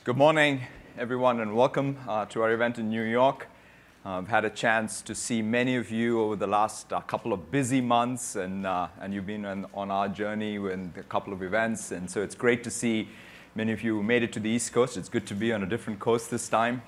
Good morning, everyone, and welcome to our event in New York. I've had a chance to see many of you over the last couple of busy months, and you've been on our journey with a couple of events, and so it's great to see many of you who made it to the East Coast. It's good to be on a different coast this time.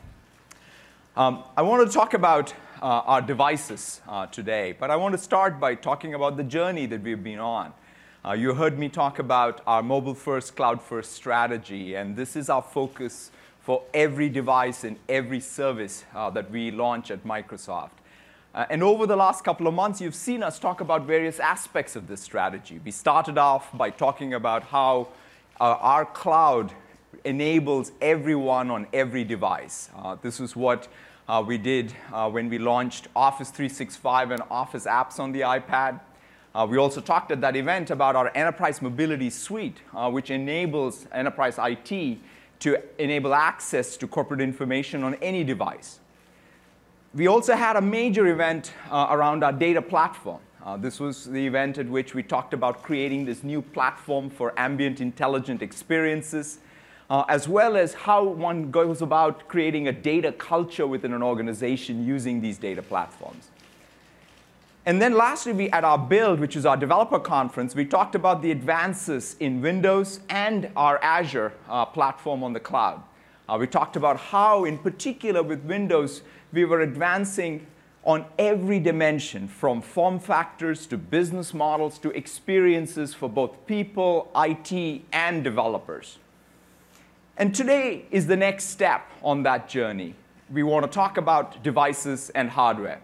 I want to talk about our devices today, but I want to start by talking about the journey that we've been on. You heard me talk about our mobile-first, cloud-first strategy, and this is our focus for every device and every service that we launch at Microsoft. And over the last couple of months, you've seen us talk about various aspects of this strategy. We started off by talking about how our cloud enables everyone on every device. This is what we did when we launched Office 365 and Office apps on the iPad. We also talked at that event about our Enterprise Mobility Suite, which enables enterprise IT to enable access to corporate information on any device. We also had a major event around our data platform. This was the event at which we talked about creating this new platform for ambient intelligent experiences, as well as how one goes about creating a data culture within an organization using these data platforms. And then lastly, at our Build, which is our developer conference, we talked about the advances in Windows and our Azure platform on the cloud. We talked about how, in particular with Windows, we were advancing on every dimension, from form factors to business models to experiences for both people, IT, and developers. And today is the next step on that journey. We want to talk about devices and hardware.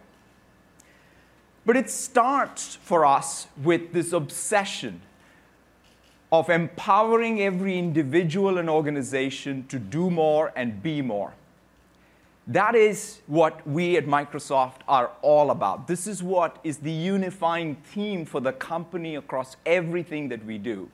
But it starts for us with this obsession of empowering every individual and organization to do more and be more. That is what we at Microsoft are all about. This is what is the unifying theme for the company across everything that we do.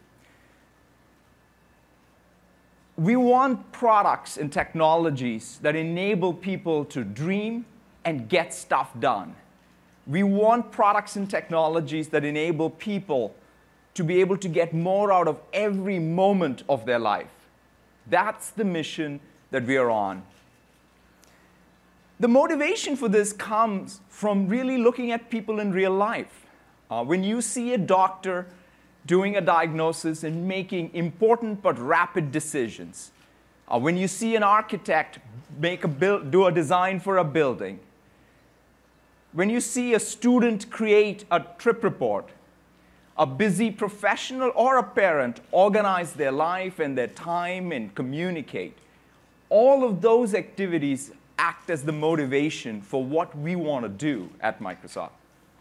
We want products and technologies that enable people to dream and get stuff done. We want products and technologies that enable people to be able to get more out of every moment of their life. That's the mission that we are on. The motivation for this comes from really looking at people in real life. When you see a doctor doing a diagnosis and making important but rapid decisions, when you see an architect do a design for a building, when you see a student create a trip report, a busy professional or a parent organize their life and their time and communicate, all of those activities act as the motivation for what we want to do at Microsoft.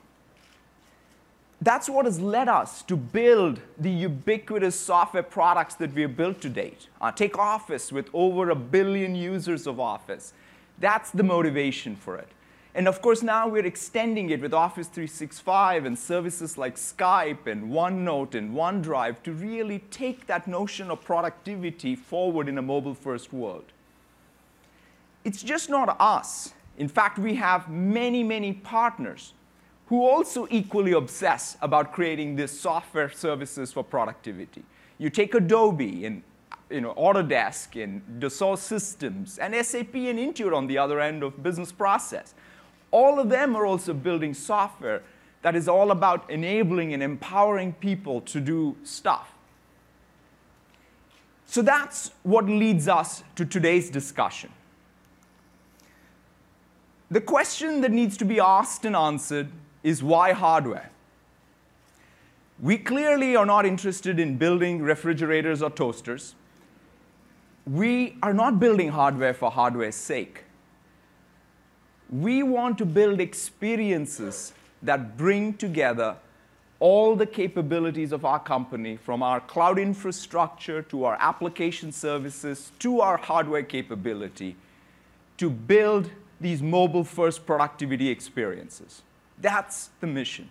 That's what has led us to build the ubiquitous software products that we have built to date. Take Office with over 1 billion users of Office. That's the motivation for it. And of course, now we're extending it with Office 365 and services like Skype and OneNote and OneDrive to really take that notion of productivity forward in a mobile-first world. It's just not us. In fact, we have many, many partners who also equally obsess about creating these software services for productivity. You take Adobe and Autodesk and Dassault Systems and SAP and Intuit on the other end of business process. All of them are also building software that is all about enabling and empowering people to do stuff. So that's what leads us to today's discussion. The question that needs to be asked and answered is why hardware? We clearly are not interested in building refrigerators or toasters. We are not building hardware for hardware's sake. We want to build experiences that bring together all the capabilities of our company, from our cloud infrastructure to our application services to our hardware capability, to build these mobile-first productivity experiences. That's the mission.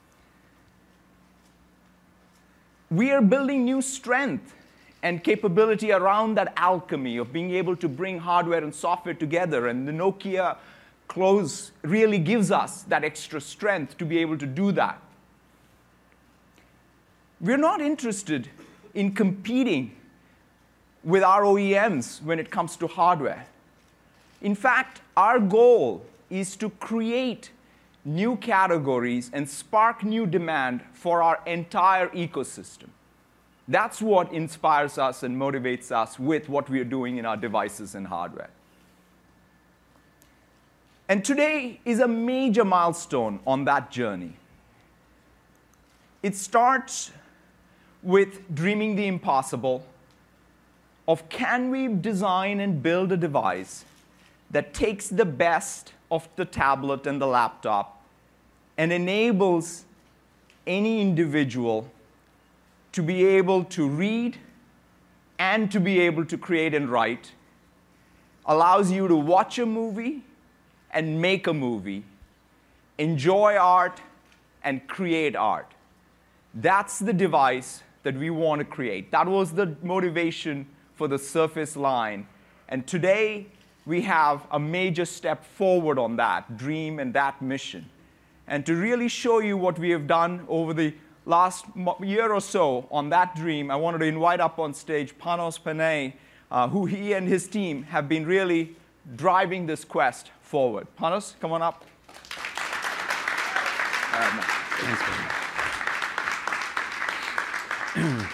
We are building new strength and capability around that alchemy of being able to bring hardware and software together, and the Nokia close really gives us that extra strength to be able to do that. We're not interested in competing with our OEMs when it comes to hardware. In fact, our goal is to create new categories and spark new demand for our entire ecosystem. That's what inspires us and motivates us with what we are doing in our devices and hardware. And today is a major milestone on that journey. It starts with dreaming the impossible of can we design and build a device that takes the best of the tablet and the laptop and enables any individual to be able to read and to be able to create and write, allows you to watch a movie and make a movie, enjoy art and create art. That's the device that we want to create. That was the motivation for the Surface line. And today, we have a major step forward on that dream and that mission. And to really show you what we have done over the last year or so on that dream, I wanted to invite up on stage Panos Panay, who he and his team have been really driving this quest forward. Panos, come on up. Thanks, man.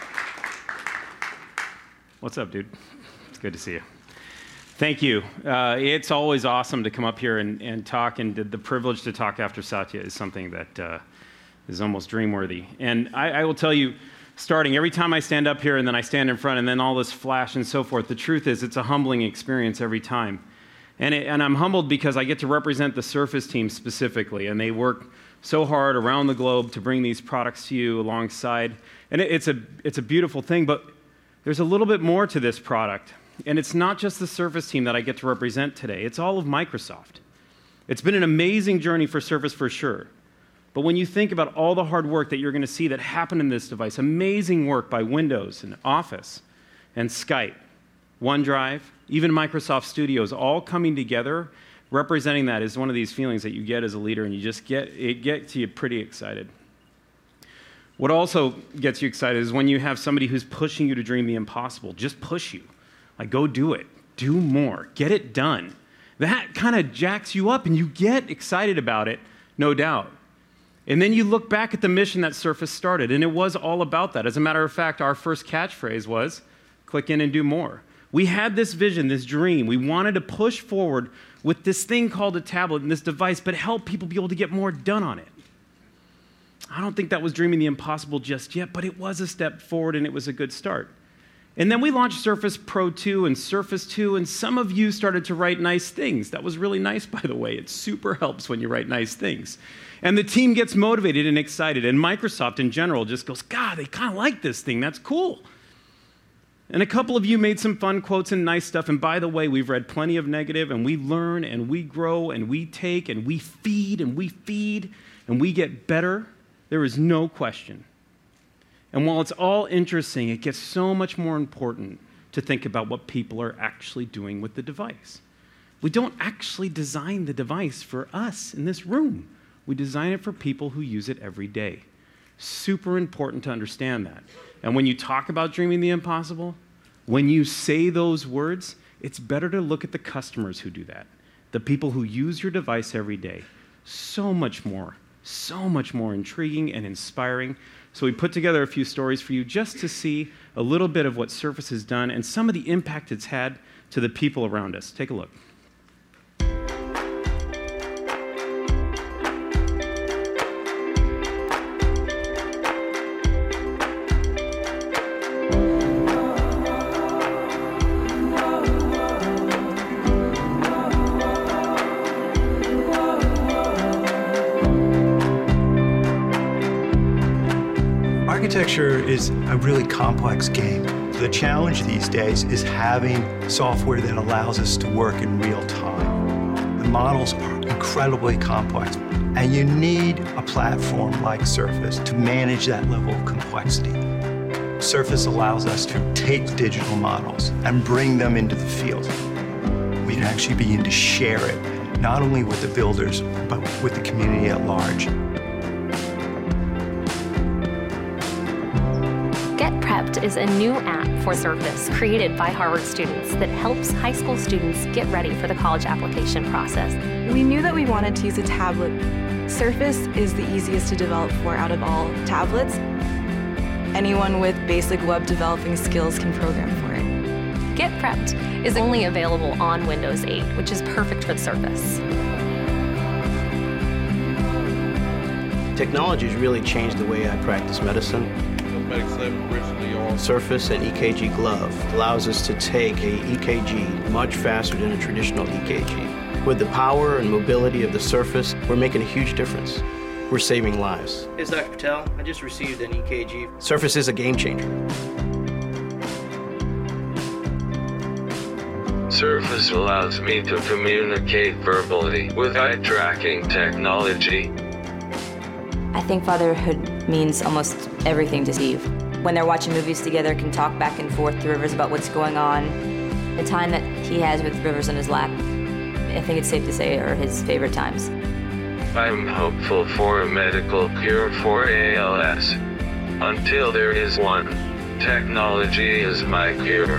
What's up, dude? It's good to see you. Thank you. It's always awesome to come up here and talk, and the privilege to talk after Satya is something that is almost dream-worthy. And I will tell you, starting every time I stand up here and then I stand in front and then all this flash and so forth, the truth is it's a humbling experience every time. And I'm humbled because I get to represent the Surface team specifically, and they work so hard around the globe to bring these products to you alongside. And it's a beautiful thing, but there's a little bit more to this product. And it's not just the Surface team that I get to represent today. It's all of Microsoft. It's been an amazing journey for Surface for sure. But when you think about all the hard work that you're going to see that happened in this device, amazing work by Windows and Office and Skype, OneDrive, even Microsoft Studios, all coming together, representing that is one of these feelings that you get as a leader, and it gets you pretty excited. What also gets you excited is when you have somebody who's pushing you to dream the impossible, just push you. Like, go do it. Do more. Get it done. That kind of jacks you up, and you get excited about it, no doubt. And then you look back at the mission that Surface started, and it was all about that. As a matter of fact, our first catchphrase was, click in and do more. We had this vision, this dream. We wanted to push forward with this thing called a tablet and this device, but help people be able to get more done on it. I don't think that was dreaming the impossible just yet, but it was a step forward, and it was a good start. And then we launched Surface Pro 2 and Surface 2, and some of you started to write nice things. That was really nice, by the way. It super helps when you write nice things. And the team gets motivated and excited, and Microsoft in general just goes, God, they kind of like this thing. That's cool. And a couple of you made some fun quotes and nice stuff, and by the way, we've read plenty of negative, and we learn, and we grow, and we take, and we feed, and we get better. There is no question. And while it's all interesting, it gets so much more important to think about what people are actually doing with the device. We don't actually design the device for us in this room. We design it for people who use it every day. Super important to understand that. And when you talk about dreaming the impossible, when you say those words, it's better to look at the customers who do that, the people who use your device every day. So much more intriguing and inspiring. So we put together a few stories for you just to see a little bit of what Surface has done and some of the impact it's had to the people around us. Take a look. Architecture is a really complex game. The challenge these days is having software that allows us to work in real time. The models are incredibly complex, and you need a platform like Surface to manage that level of complexity. Surface allows us to take digital models and bring them into the field. We can actually begin to share it, not only with the builders, but with the community at large. Prepped is a new app for Surface created by Harvard students that helps high school students get ready for the college application process. We knew that we wanted to use a tablet. Surface is the easiest to develop for out of all tablets. Anyone with basic web developing skills can program for it. Get Prepped is only available on Windows 8, which is perfect for the Surface. Technology has really changed the way I practice medicine. Surface and EKG Glove allows us to take a EKG much faster than a traditional EKG. With the power and mobility of the Surface, we're making a huge difference. We're saving lives. It's Dr. Patel. I just received an EKG. Surface is a game changer. Surface allows me to communicate verbally with eye tracking technology. I think fatherhood means almost everything to Steve. When they're watching movies together, can talk back and forth to Rivers about what's going on. The time that he has with Rivers on his lap, I think it's safe to say, are his favorite times. I'm hopeful for a medical cure for ALS. Until there is one, technology is my cure.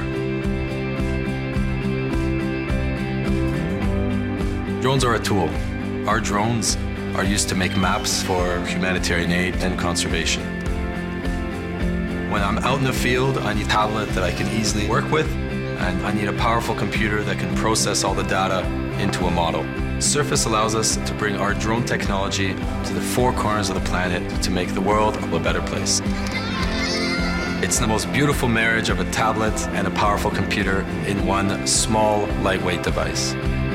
Drones are a tool. Our drones are used to make maps for humanitarian aid and conservation. When I'm out in the field, I need a tablet that I can easily work with, and I need a powerful computer that can process all the data into a model. Surface allows us to bring our drone technology to the four corners of the planet to make the world a better place. It's the most beautiful marriage of a tablet and a powerful computer in one small, lightweight device.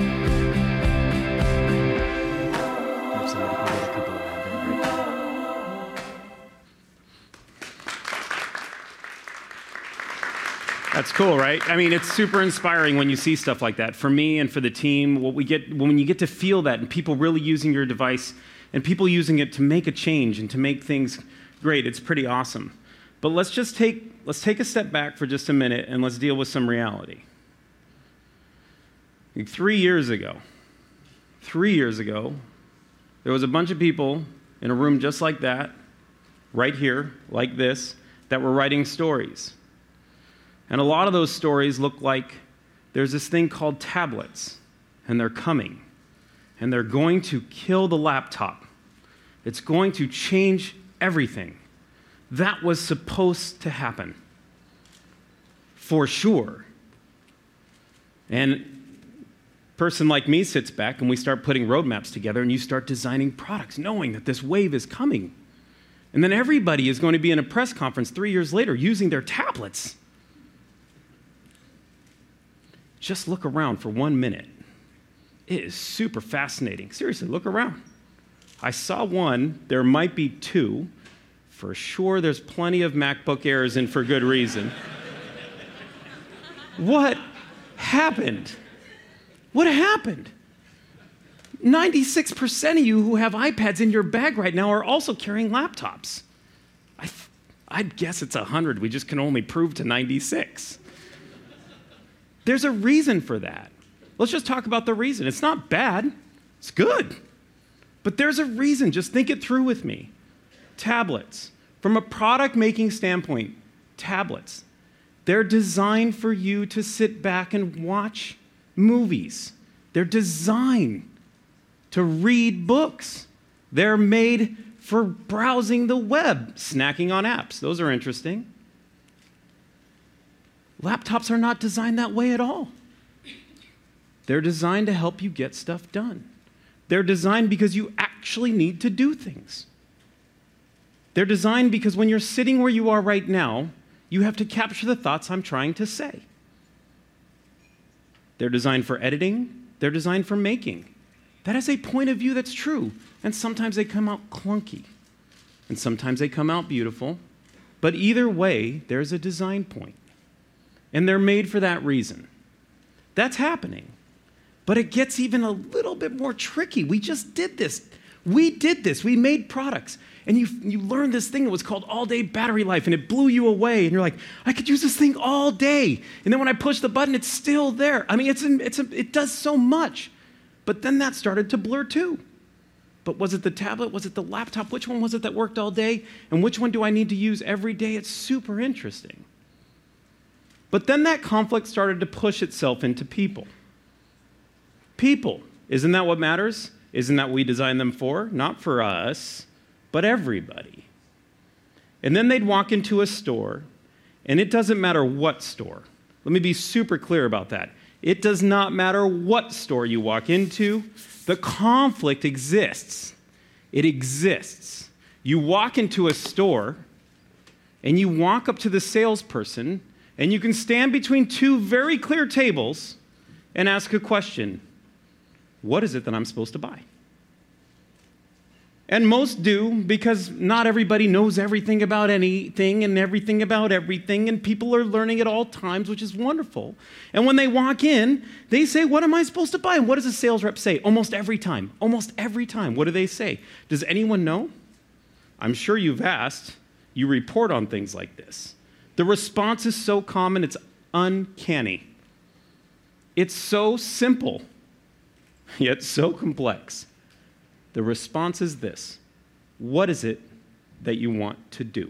That's cool, right? I mean, it's super inspiring when you see stuff like that. For me and for the team, what we get when you get to feel that and people really using your device and people using it to make a change and to make things great, it's pretty awesome. But let's take a step back for just a minute and let's deal with some reality. 3 years ago, there was a bunch of people in a room just like that, right here, like this, that were writing stories. And a lot of those stories look like there's this thing called tablets, and they're coming, and they're going to kill the laptop. It's going to change everything. That was supposed to happen, for sure. And a person like me sits back, and we start putting roadmaps together, and you start designing products, knowing that this wave is coming. And then everybody is going to be in a press conference 3 years later using their tablets. Just look around for 1 minute. It is super fascinating. Seriously, look around. I saw one. There might be two. For sure, there's plenty of MacBook Airs, and for good reason. What happened? What happened? 96% of you who have iPads in your bag right now are also carrying laptops. I'd guess it's 100. We just can only prove to 96. There's a reason for that. Let's just talk about the reason. It's not bad. It's good. But there's a reason. Just think it through with me. Tablets. From a product-making standpoint, tablets. They're designed for you to sit back and watch movies. They're designed to read books. They're made for browsing the web, snacking on apps. Those are interesting. Laptops are not designed that way at all. They're designed to help you get stuff done. They're designed because you actually need to do things. They're designed because when you're sitting where you are right now, you have to capture the thoughts I'm trying to say. They're designed for editing. They're designed for making. That is a point of view that's true. And sometimes they come out clunky. And sometimes they come out beautiful. But either way, there's a design point. And they're made for that reason. That's happening. But it gets even a little bit more tricky. We just did this. We did this. We made products. And you learned this thing that was called all-day battery life, and it blew you away. And you're like, I could use this thing all day. And then when I push the button, it's still there. I mean, it does so much. But then that started to blur too. But was it the tablet? Was it the laptop? Which one was it that worked all day? And which one do I need to use every day? It's super interesting. But then that conflict started to push itself into people. People. Isn't that what matters? Isn't that what we designed them for? Not for us, but everybody. And then they'd walk into a store, and it doesn't matter what store. Let me be super clear about that. It does not matter what store you walk into. The conflict exists. It exists. You walk into a store, and you walk up to the salesperson, and you can stand between two very clear tables and ask a question. What is it that I'm supposed to buy? And most do, because not everybody knows everything about anything and everything about everything, and people are learning at all times, which is wonderful. And when they walk in, they say, what am I supposed to buy? And what does a sales rep say? Almost every time. Almost every time. What do they say? Does anyone know? I'm sure you've asked. You report on things like this. The response is so common, it's uncanny. It's so simple, yet so complex. The response is this: what is it that you want to do?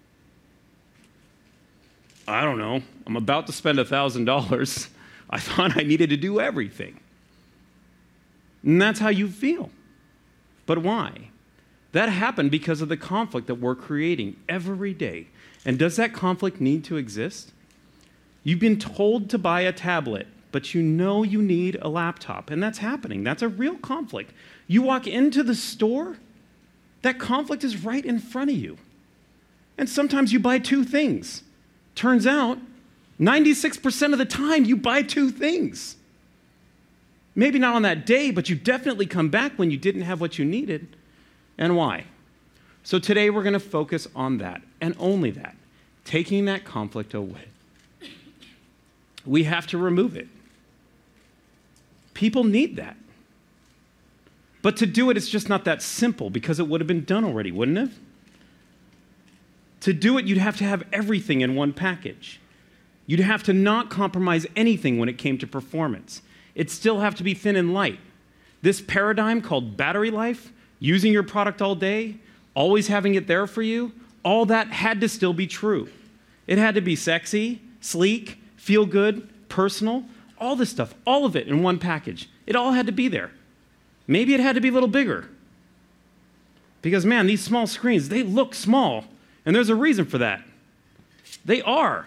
I don't know. I'm about to spend $1,000. I thought I needed to do everything. And that's how you feel. But why? That happened because of the conflict that we're creating every day. And does that conflict need to exist? You've been told to buy a tablet, but you know you need a laptop, and that's happening. That's a real conflict. You walk into the store, that conflict is right in front of you. And sometimes you buy two things. Turns out, 96% of the time, you buy two things. Maybe not on that day, but you definitely come back when you didn't have what you needed. And why? So today we're going to focus on that, and only that, taking that conflict away. We have to remove it. People need that. But to do it, it's just not that simple, because it would have been done already, wouldn't it? To do it, you'd have to have everything in one package. You'd have to not compromise anything when it came to performance. It'd still have to be thin and light. This paradigm called battery life, using your product all day, always having it there for you, all that had to still be true. It had to be sexy, sleek, feel good, personal, all this stuff, all of it in one package. It all had to be there. Maybe it had to be a little bigger. Because, man, these small screens, they look small, and there's a reason for that. They are.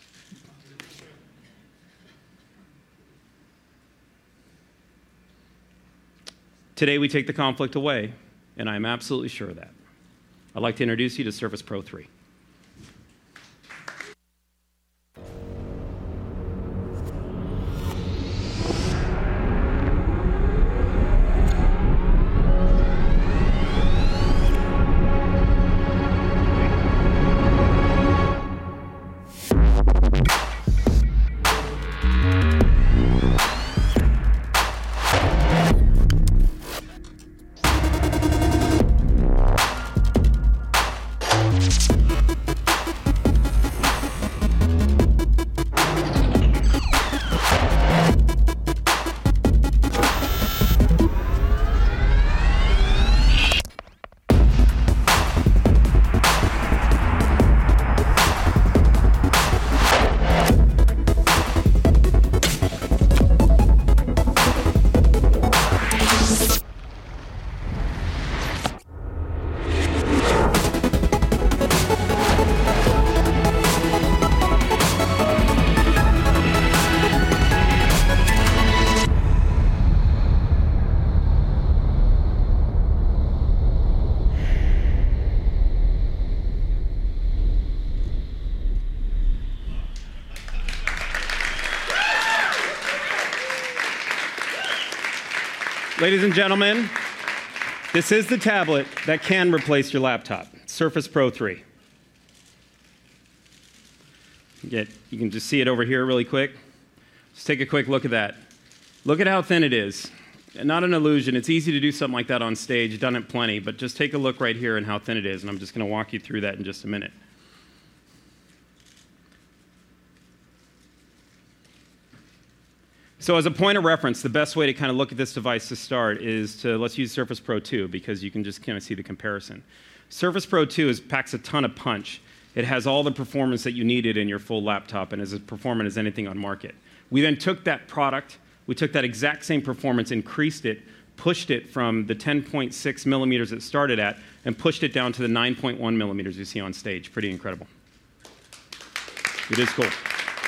Today, we take the conflict away, and I'm absolutely sure of that. I'd like to introduce you to Surface Pro 3. Ladies and gentlemen, this is the tablet that can replace your laptop, Surface Pro 3. You can just see it over here really quick. Just take a quick look at that. Look at how thin it is. Not an illusion. It's easy to do something like that on stage. Done it plenty, but just take a look right here and how thin it is, and I'm just going to walk you through that in just a minute. So as a point of reference, the best way to kind of look at this device to start is let's use Surface Pro 2 because you can just kind of see the comparison. Surface Pro 2 packs a ton of punch. It has all the performance that you needed in your full laptop and is as performant as anything on market. We then took that product, we took that exact same performance, increased it, pushed it from the 10.6 millimeters it started at, and pushed it down to the 9.1 millimeters you see on stage. Pretty incredible. It is cool.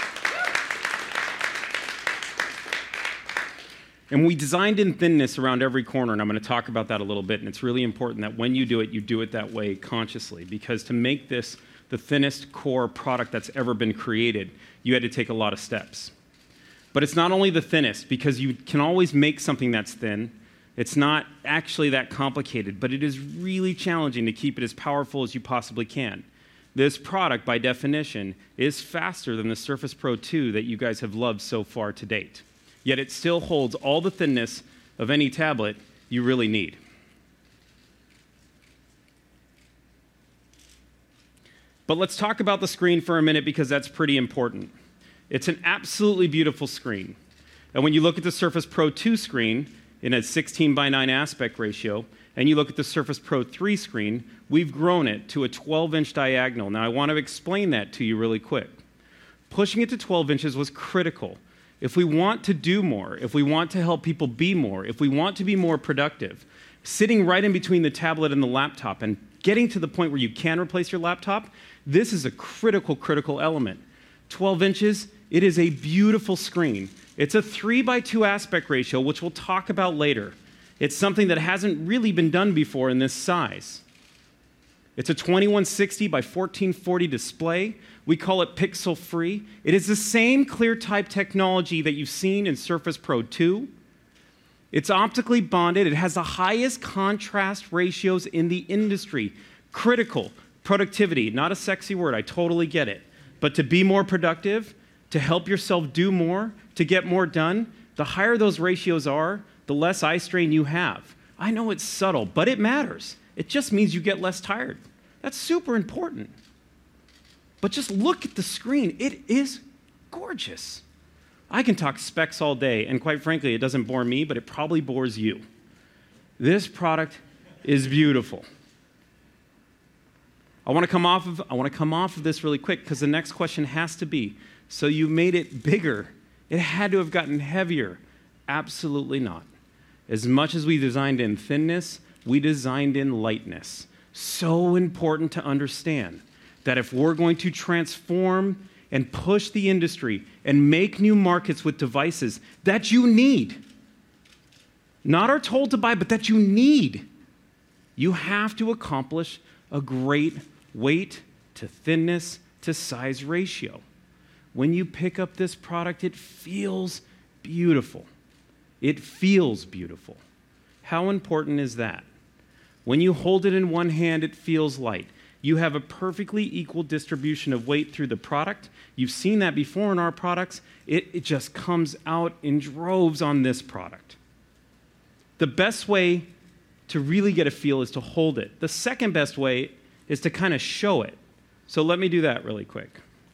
And we designed in thinness around every corner, and I'm going to talk about that a little bit. And it's really important that when you do it that way consciously, because to make this the thinnest core product that's ever been created, you had to take a lot of steps. But it's not only the thinnest, because you can always make something that's thin. It's not actually that complicated, but it is really challenging to keep it as powerful as you possibly can. This product, by definition, is faster than the Surface Pro 2 that you guys have loved so far to date. Yet it still holds all the thinness of any tablet you really need. But let's talk about the screen for a minute because that's pretty important. It's an absolutely beautiful screen. And when you look at the Surface Pro 2 screen in a 16:9 aspect ratio, and you look at the Surface Pro 3 screen, we've grown it to a 12-inch diagonal. Now, I want to explain that to you really quick. Pushing it to 12 inches was critical. If we want to do more, if we want to help people be more, if we want to be more productive, sitting right in between the tablet and the laptop and getting to the point where you can replace your laptop, this is a critical element. 12 inches, it is a beautiful screen. It's a 3:2 aspect ratio, which we'll talk about later. It's something that hasn't really been done before in this size. It's a 2160 by 1440 display. We call it pixel-free. It is the same ClearType technology that you've seen in Surface Pro 2. It's optically bonded. It has the highest contrast ratios in the industry. Critical. Productivity, not a sexy word, I totally get it. But to be more productive, to help yourself do more, to get more done, the higher those ratios are, the less eye strain you have. I know it's subtle, but it matters. It just means you get less tired. That's super important. But just look at the screen. It is gorgeous. I can talk specs all day, and quite frankly, it doesn't bore me, but it probably bores you. This product is beautiful. I want to come off of this really quick because the next question has to be, so you made it bigger. It had to have gotten heavier. Absolutely not. As much as we designed in thinness, we designed in lightness. So important to understand that if we're going to transform and push the industry and make new markets with devices that you need, not are told to buy, but that you need, you have to accomplish a great weight to thinness to size ratio. When you pick up this product, it feels beautiful. It feels beautiful. How important is that? When you hold it in one hand, it feels light. You have a perfectly equal distribution of weight through the product. You've seen that before in our products. It just comes out in droves on this product. The best way to really get a feel is to hold it. The second best way is to kind of show it. So let me do that really quick.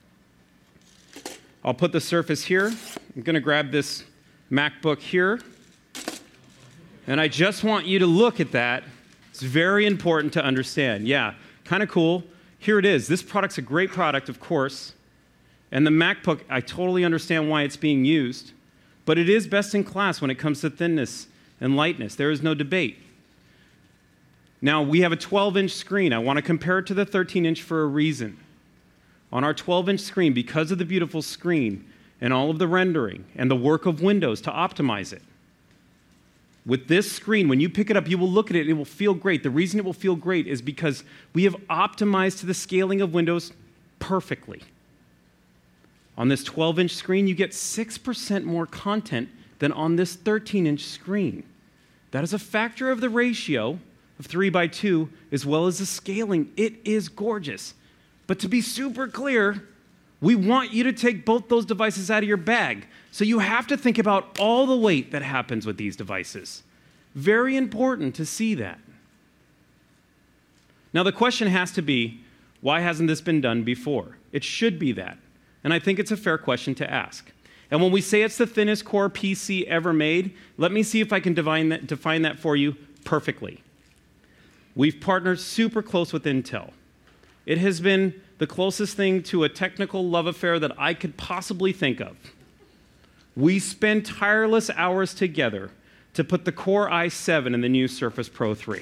I'll put the Surface here. I'm going to grab this MacBook here. And I just want you to look at that. It's very important to understand. Yeah, kind of cool. Here it is. This product's a great product, of course. And the MacBook, I totally understand why it's being used. But it is best in class when it comes to thinness and lightness. There is no debate. Now, we have a 12-inch screen. I want to compare it to the 13-inch for a reason. On our 12-inch screen, because of the beautiful screen and all of the rendering and the work of Windows to optimize it, with this screen, when you pick it up, you will look at it, it will feel great. The reason it will feel great is because we have optimized to the scaling of Windows perfectly. On this 12-inch screen, you get 6% more content than on this 13-inch screen. That is a factor of the ratio of 3:2, as well as the scaling. It is gorgeous. But to be super clear, we want you to take both those devices out of your bag. So you have to think about all the weight that happens with these devices. Very important to see that. Now the question has to be, why hasn't this been done before? It should be that. And I think it's a fair question to ask. And when we say it's the thinnest core PC ever made, let me see if I can define that for you perfectly. We've partnered super close with Intel. It has been the closest thing to a technical love affair that I could possibly think of. We spend tireless hours together to put the Core i7 in the new Surface Pro 3.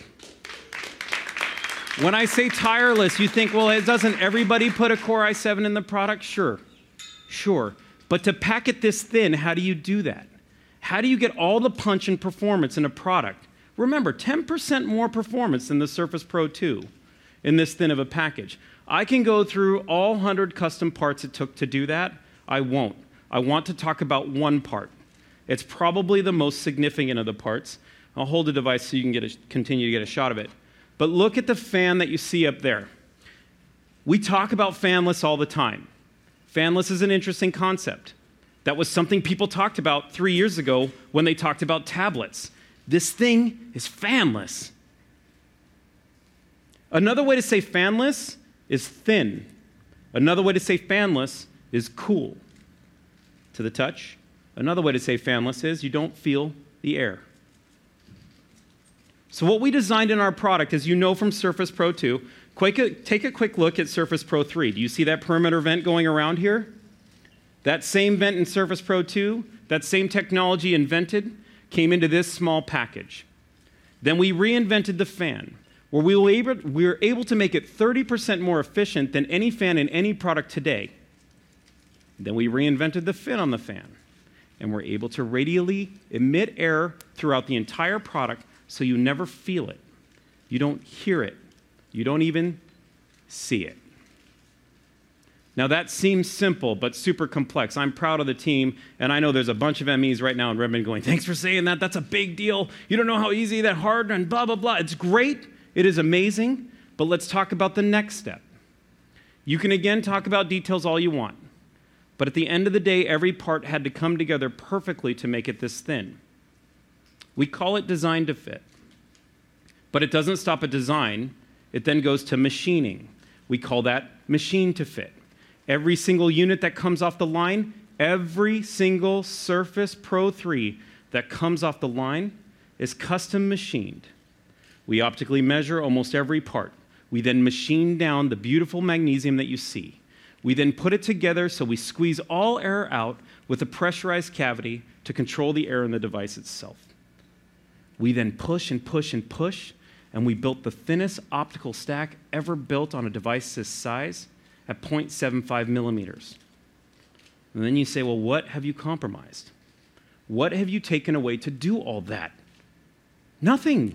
When I say tireless, you think, well, doesn't everybody put a Core i7 in the product? Sure. But to pack it this thin, how do you do that? How do you get all the punch and performance in a product? Remember, 10% more performance than the Surface Pro 2 in this thin of a package. I can go through all 100 custom parts it took to do that. I won't. I want to talk about one part. It's probably the most significant of the parts. I'll hold the device so you can continue to get a shot of it. But look at the fan that you see up there. We talk about fanless all the time. Fanless is an interesting concept. That was something people talked about 3 years ago when they talked about tablets. This thing is fanless. Another way to say fanless is thin. Another way to say fanless is cool. To the touch. Another way to say fanless is you don't feel the air. So what we designed in our product, as you know from Surface Pro 2, take a quick look at Surface Pro 3. Do you see that perimeter vent going around here? That same vent in Surface Pro 2, that same technology invented, came into this small package. Then we reinvented the fan, where we were able to make it 30% more efficient than any fan in any product today. Then we reinvented the fin on the fan, and we're able to radially emit air throughout the entire product so you never feel it. You don't hear it. You don't even see it. Now that seems simple, but super complex. I'm proud of the team, and I know there's a bunch of MEs right now in Redmond going, thanks for saying that, that's a big deal. You don't know how easy, that hard, and blah, blah, blah. It's great, it is amazing, but let's talk about the next step. You can again talk about details all you want, but at the end of the day, every part had to come together perfectly to make it this thin. We call it design to fit, but it doesn't stop at design. It then goes to machining. We call that machine to fit. Every single unit that comes off the line, every single Surface Pro 3 that comes off the line is custom machined. We optically measure almost every part. We then machine down the beautiful magnesium that you see. We then put it together so we squeeze all air out with a pressurized cavity to control the air in the device itself. We then push and push and push, and we built the thinnest optical stack ever built on a device this size at 0.75 millimeters. And then you say, well, what have you compromised? What have you taken away to do all that? Nothing.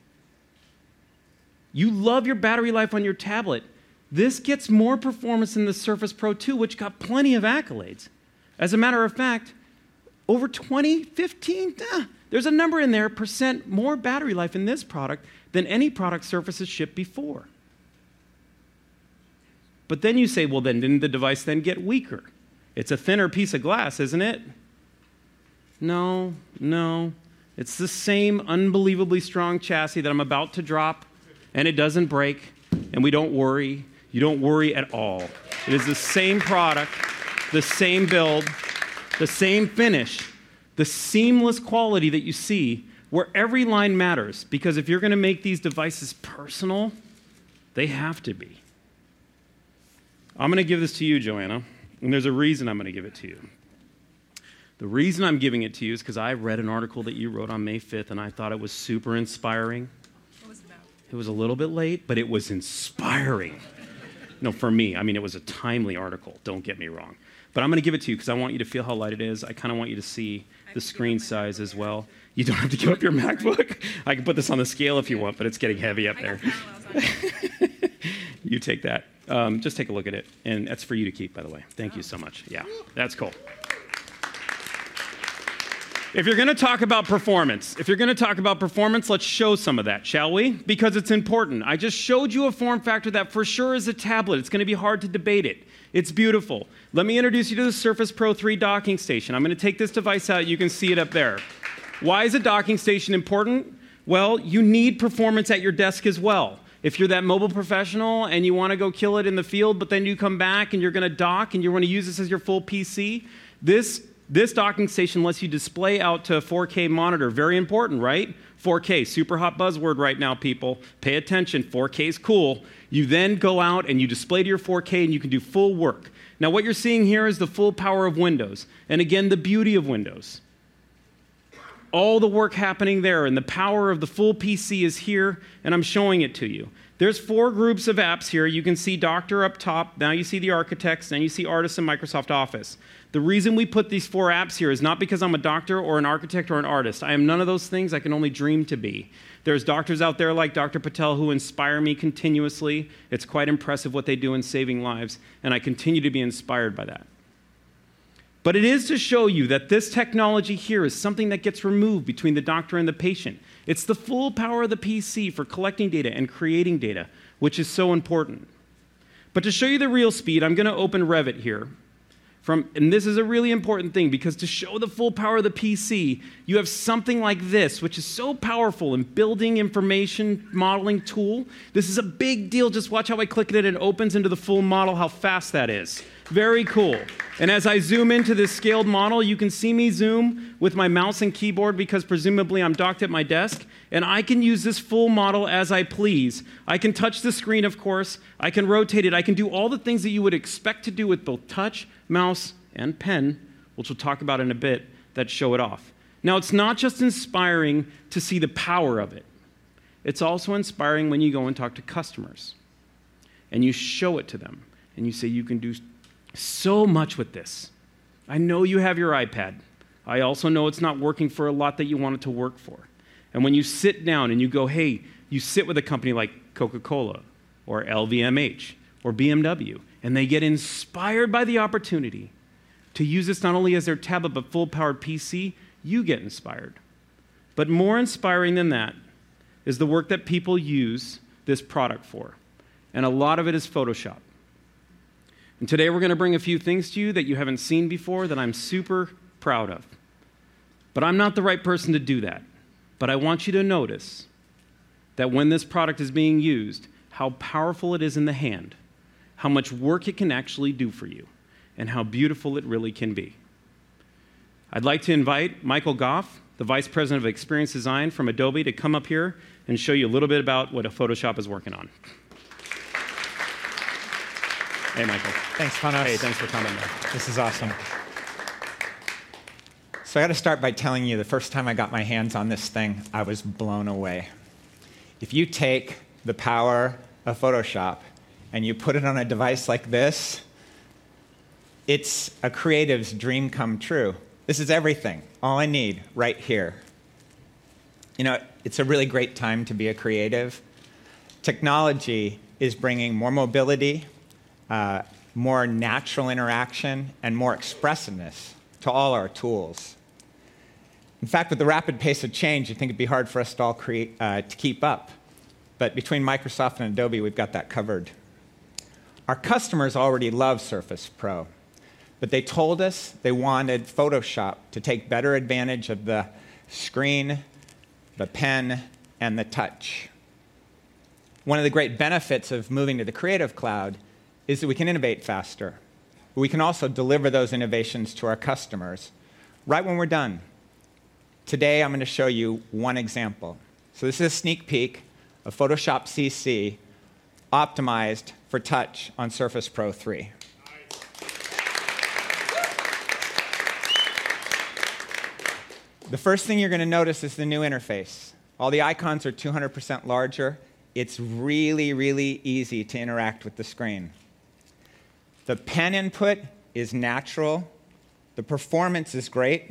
You love your battery life on your tablet. This gets more performance than the Surface Pro 2, which got plenty of accolades. As a matter of fact, over 20, 15, there's a number in there, % more battery life in this product than any product Surface has shipped before. But then you say, well, then didn't the device then get weaker? It's a thinner piece of glass, isn't it? No. It's the same unbelievably strong chassis that I'm about to drop, and it doesn't break, and we don't worry. You don't worry at all. It is the same product, the same build, the same finish, the seamless quality that you see, where every line matters. Because if you're going to make these devices personal, they have to be. I'm going to give this to you, Joanna, and there's a reason I'm going to give it to you. The reason I'm giving it to you is because I read an article that you wrote on May 5th, and I thought it was super inspiring. What was it about? It was a little bit late, but it was inspiring. No, for me. I mean, it was a timely article, don't get me wrong. But I'm going to give it to you because I want you to feel how light it is. I kind of want you to see the screen size as well. You don't have to give up your MacBook. I can put this on the scale if you want, but it's getting heavy up there. You take that. Just take a look at it. And that's for you to keep, by the way. Thank you so much. Yeah, that's cool. If you're going to talk about performance, let's show some of that, shall we? Because it's important. I just showed you a form factor that for sure is a tablet. It's going to be hard to debate it. It's beautiful. Let me introduce you to the Surface Pro 3 docking station. I'm going to take this device out. You can see it up there. Why is a docking station important? Well, you need performance at your desk as well. If you're that mobile professional and you want to go kill it in the field, but then you come back and you're going to dock and you want to use this as your full PC, this This docking station lets you display out to a 4K monitor. Very important, right? 4K, super hot buzzword right now, people. Pay attention, 4K is cool. You then go out and you display to your 4K and you can do full work. Now what you're seeing here is the full power of Windows. And again, the beauty of Windows. All the work happening there and the power of the full PC is here, and I'm showing it to you. There's 4 groups of apps here. You can see Doctor up top. Now you see the architects. Then you see artists in Microsoft Office. The reason we put these 4 apps here is not because I'm a doctor or an architect or an artist. I am none of those things. I can only dream to be. There's doctors out there like Dr. Patel who inspire me continuously. It's quite impressive what they do in saving lives, and I continue to be inspired by that. But it is to show you that this technology here is something that gets removed between the doctor and the patient. It's the full power of the PC for collecting data and creating data, which is so important. But to show you the real speed, I'm going to open Revit here. And this is a really important thing, because to show the full power of the PC, you have something like this, which is so powerful in building information modeling tool. This is a big deal. Just watch how I click it and it opens into the full model, how fast that is. Very cool. And as I zoom into this scaled model, you can see me zoom with my mouse and keyboard because presumably I'm docked at my desk, and I can use this full model as I please. I can touch the screen, of course. I can rotate it. I can do all the things that you would expect to do with both touch, mouse, and pen, which we'll talk about in a bit, that show it off. Now, it's not just inspiring to see the power of it. It's also inspiring when you go and talk to customers, and you show it to them, and you say, you can do so much with this. I know you have your iPad. I also know it's not working for a lot that you want it to work for. And when you sit down and you go, hey, you sit with a company like Coca-Cola or LVMH or BMW, and they get inspired by the opportunity to use this not only as their tablet but full-powered PC, you get inspired. But more inspiring than that is the work that people use this product for. And a lot of it is Photoshop. And today we're going to bring a few things to you that you haven't seen before that I'm super proud of. But I'm not the right person to do that. But I want you to notice that when this product is being used, how powerful it is in the hand, how much work it can actually do for you, and how beautiful it really can be. I'd like to invite Michael Goff, the Vice President of Experience Design from Adobe, to come up here and show you a little bit about what Photoshop is working on. Hey, Michael. Thanks, Panos. Hey, thanks for coming. This is awesome. So I got to start by telling you the first time I got my hands on this thing, I was blown away. If you take the power of Photoshop and you put it on a device like this, it's a creative's dream come true. This is everything. All I need right here. You know, it's a really great time to be a creative. Technology is bringing more mobility, more natural interaction, and more expressiveness to all our tools. In fact, with the rapid pace of change, you'd think it'd be hard for us to all to keep up. But between Microsoft and Adobe, we've got that covered. Our customers already love Surface Pro, but they told us they wanted Photoshop to take better advantage of the screen, the pen, and the touch. One of the great benefits of moving to the Creative Cloud is that we can innovate faster. We can also deliver those innovations to our customers right when we're done. Today, I'm going to show you one example. So this is a sneak peek of Photoshop CC optimized for touch on Surface Pro 3. The first thing you're going to notice is the new interface. All the icons are 200% larger. It's really, really easy to interact with the screen. The pen input is natural. The performance is great.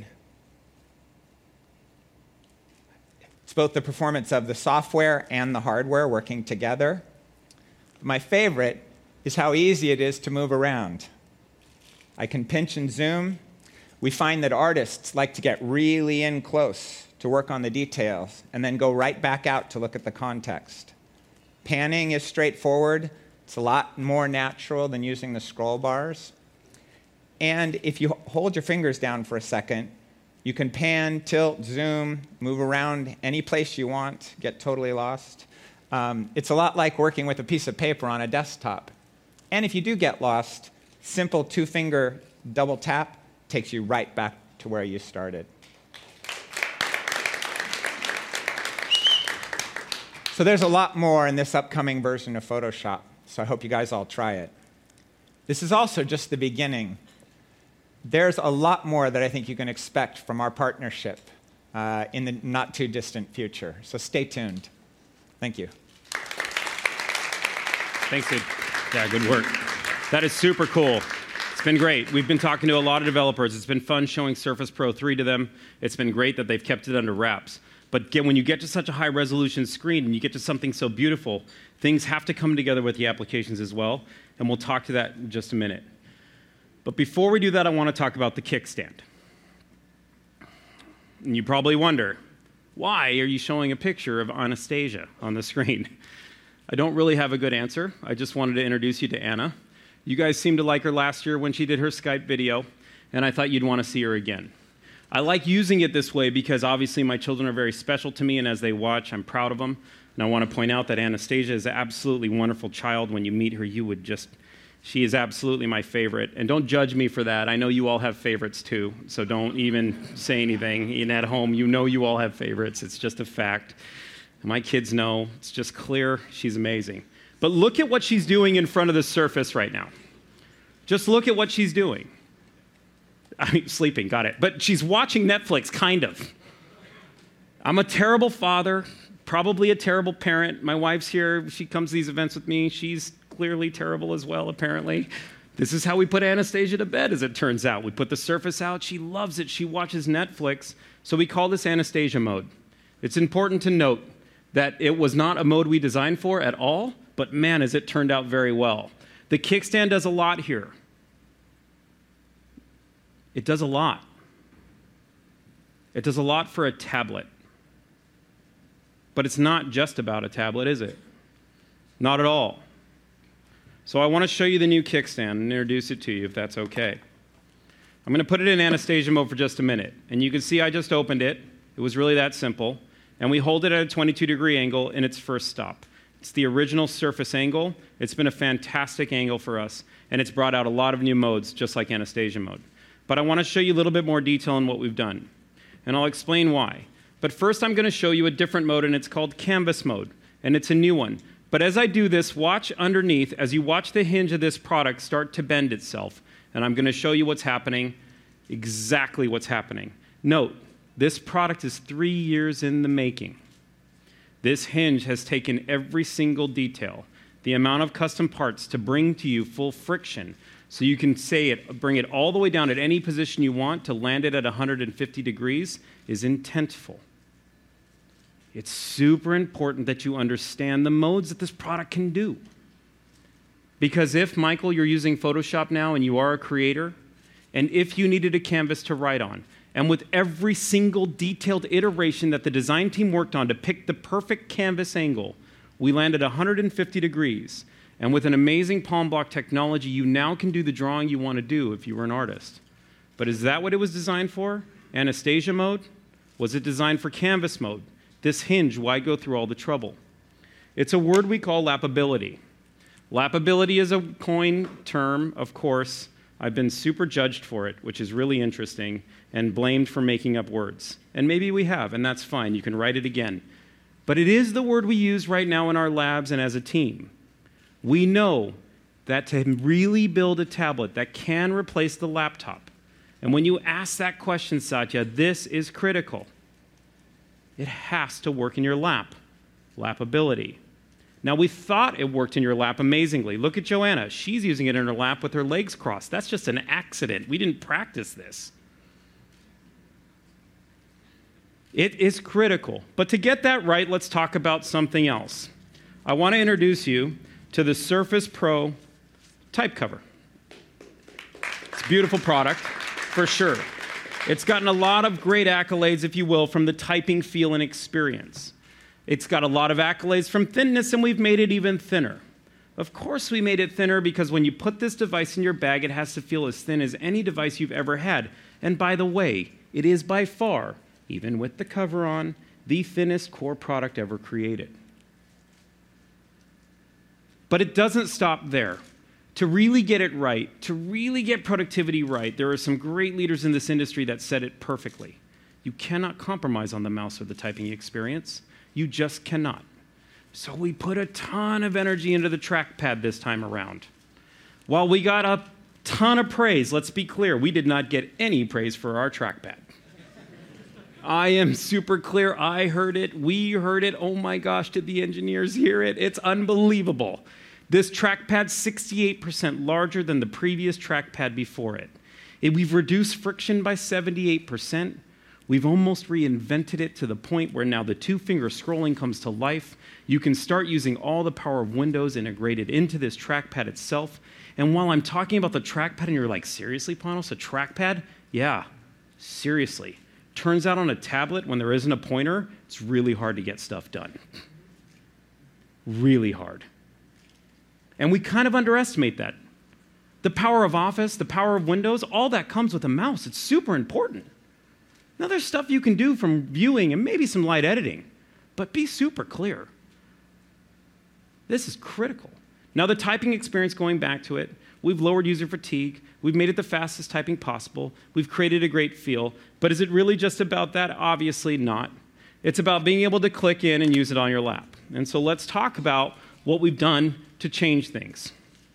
It's both the performance of the software and the hardware working together. My favorite is how easy it is to move around. I can pinch and zoom. We find that artists like to get really in close to work on the details and then go right back out to look at the context. Panning is straightforward. It's a lot more natural than using the scroll bars. And if you hold your fingers down for a second, you can pan, tilt, zoom, move around any place you want, get totally lost. It's a lot like working with a piece of paper on a desktop. And if you do get lost, simple two-finger double tap takes you right back to where you started. So there's a lot more in this upcoming version of Photoshop, so I hope you guys all try it. This is also just the beginning. There's a lot more that I think you can expect from our partnership in the not-too-distant future, so stay tuned. Thank you. Thanks, Sid. Yeah, good work. That is super cool. It's been great. We've been talking to a lot of developers. It's been fun showing Surface Pro 3 to them. It's been great that they've kept it under wraps. But when you get to such a high-resolution screen and you get to something so beautiful, things have to come together with the applications as well, and we'll talk to that in just a minute. But before we do that, I want to talk about the kickstand. And you probably wonder, why are you showing a picture of Anastasia on the screen? I don't really have a good answer. I just wanted to introduce you to Anna. You guys seemed to like her last year when she did her Skype video, and I thought you'd want to see her again. I like using it this way because obviously my children are very special to me, and as they watch, I'm proud of them. And I want to point out that Anastasia is an absolutely wonderful child. When you meet her, you would just, she is absolutely my favorite. And don't judge me for that. I know you all have favorites too, so don't even say anything. And at home, you know you all have favorites. It's just a fact. My kids know. It's just clear. She's amazing. But look at what she's doing in front of the Surface right now. Just look at what she's doing. I mean, sleeping, got it. But she's watching Netflix, kind of. I'm a terrible father, probably a terrible parent. My wife's here. She comes to these events with me. She's clearly terrible as well, apparently. This is how we put Anastasia to bed, as it turns out. We put the Surface out. She loves it. She watches Netflix. So we call this Anastasia mode. It's important to note that it was not a mode we designed for at all, but man, has it turned out very well. The kickstand does a lot here. It does a lot. It does a lot for a tablet. But it's not just about a tablet, is it? Not at all. So I want to show you the new kickstand and introduce it to you, if that's okay. I'm going to put it in Anastasia mode for just a minute. And you can see I just opened it. It was really that simple. And we hold it at a 22-degree angle in its first stop. It's the original Surface angle. It's been a fantastic angle for us. And it's brought out a lot of new modes, just like Anastasia mode. But I want to show you a little bit more detail on what we've done. And I'll explain why. But first I'm going to show you a different mode, and it's called Canvas mode. And it's a new one. But as I do this, watch underneath as you watch the hinge of this product start to bend itself. And I'm going to show you what's happening, exactly what's happening. Note, this product is 3 years in the making. This hinge has taken every single detail, the amount of custom parts to bring to you full friction, so you can bring it all the way down at any position you want to land it at 150 degrees is intentful. It's super important that you understand the modes that this product can do. Because if, Michael, you're using Photoshop now and you are a creator, and if you needed a canvas to write on, and with every single detailed iteration that the design team worked on to pick the perfect canvas angle, we landed 150 degrees. And with an amazing palm block technology, you now can do the drawing you want to do if you were an artist. But is that what it was designed for? Anastasia mode? Was it designed for canvas mode? This hinge, why go through all the trouble? It's a word we call lappability. Lappability is a coin term, of course. I've been super judged for it, which is really interesting, and blamed for making up words. And maybe we have, and that's fine. You can write it again. But it is the word we use right now in our labs and as a team. We know that to really build a tablet that can replace the laptop, and when you ask that question, Satya, this is critical. It has to work in your lap. Lappability. Now, we thought it worked in your lap amazingly. Look at Joanna. She's using it in her lap with her legs crossed. That's just an accident. We didn't practice this. It is critical. But to get that right, let's talk about something else. I want to introduce you to the Surface Pro type cover. It's a beautiful product, for sure. It's gotten a lot of great accolades, if you will, from the typing feel and experience. It's got a lot of accolades from thinness, and we've made it even thinner. Of course we made it thinner because when you put this device in your bag, it has to feel as thin as any device you've ever had. And by the way, it is by far, even with the cover on, the thinnest core product ever created. But it doesn't stop there. To really get it right, to really get productivity right, there are some great leaders in this industry that said it perfectly. You cannot compromise on the mouse or the typing experience. You just cannot. So we put a ton of energy into the trackpad this time around. While we got a ton of praise, let's be clear, we did not get any praise for our trackpad. I am super clear. I heard it. We heard it. Oh my gosh, did the engineers hear it? It's unbelievable. This trackpad's 68% larger than the previous trackpad before it. We've reduced friction by 78%. We've almost reinvented it to the point where now the two-finger scrolling comes to life. You can start using all the power of Windows integrated into this trackpad itself. And while I'm talking about the trackpad and you're like, seriously, Panos, a trackpad? Yeah, seriously. Turns out on a tablet, when there isn't a pointer, it's really hard to get stuff done. Really hard. And we kind of underestimate that. The power of Office, the power of Windows, all that comes with a mouse. It's super important. Now, there's stuff you can do from viewing and maybe some light editing, but be super clear. This is critical. Now, the typing experience, going back to it, we've lowered user fatigue. We've made it the fastest typing possible. We've created a great feel. But is it really just about that? Obviously not. It's about being able to click in and use it on your lap. And so let's talk about what we've done to change things.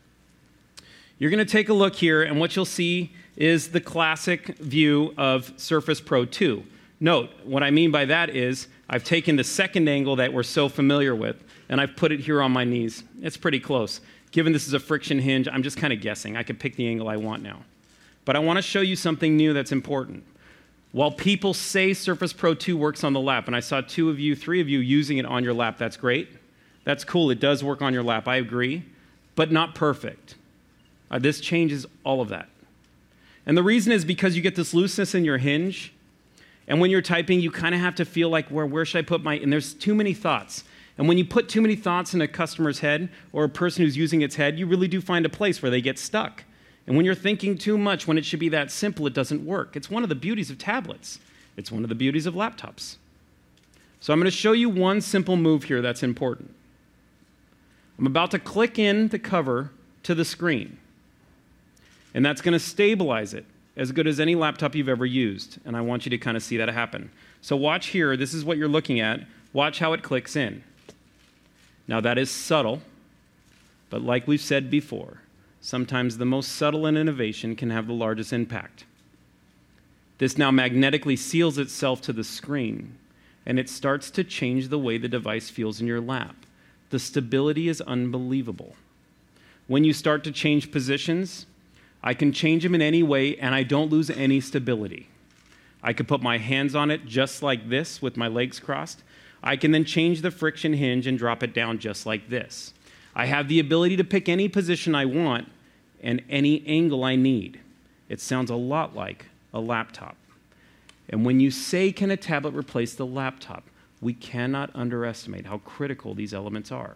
You're going to take a look here, and what you'll see is the classic view of Surface Pro 2. Note, what I mean by that is I've taken the second angle that we're so familiar with, and I've put it here on my knees. It's pretty close. Given this is a friction hinge, I'm just kind of guessing. I can pick the angle I want now. But I want to show you something new that's important. While people say Surface Pro 2 works on the lap, and I saw 2 of you, 3 of you using it on your lap, that's great. That's cool. It does work on your lap. I agree. But not perfect. This changes all of that. And the reason is because you get this looseness in your hinge. And when you're typing, you kind of have to feel like, where should I put my... And there's too many thoughts. And when you put too many thoughts in a customer's head or a person who's using its head, you really do find a place where they get stuck. And when you're thinking too much, when it should be that simple, it doesn't work. It's one of the beauties of tablets. It's one of the beauties of laptops. So I'm going to show you one simple move here that's important. I'm about to click in the cover to the screen. And that's going to stabilize it as good as any laptop you've ever used. And I want you to kind of see that happen. So watch here. This is what you're looking at. Watch how it clicks in. Now that is subtle, but like we've said before, sometimes the most subtle in innovation can have the largest impact. This now magnetically seals itself to the screen, and it starts to change the way the device feels in your lap. The stability is unbelievable. When you start to change positions, I can change them in any way, and I don't lose any stability. I could put my hands on it just like this with my legs crossed. I can then change the friction hinge and drop it down just like this. I have the ability to pick any position I want and any angle I need. It sounds a lot like a laptop. And when you say, can a tablet replace the laptop, we cannot underestimate how critical these elements are.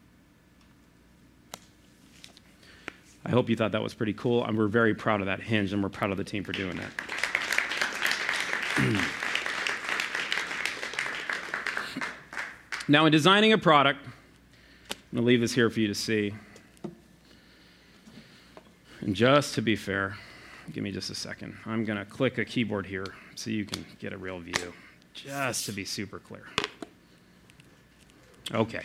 I hope you thought that was pretty cool. And we're very proud of that hinge, and we're proud of the team for doing that. Now, in designing a product, I'm going to leave this here for you to see. And just to be fair, give me just a second. I'm going to click a keyboard here so you can get a real view, just to be super clear. Okay.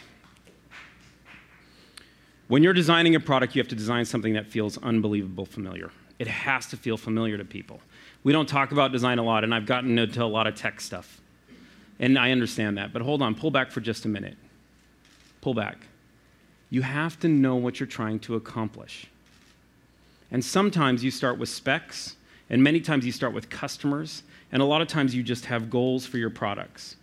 When you're designing a product, you have to design something that feels unbelievable familiar. It has to feel familiar to people. We don't talk about design a lot, and I've gotten into a lot of tech stuff. And I understand that, but hold on, pull back for just a minute. Pull back. You have to know what you're trying to accomplish. And sometimes you start with specs, and many times you start with customers, and a lot of times you just have goals for your products.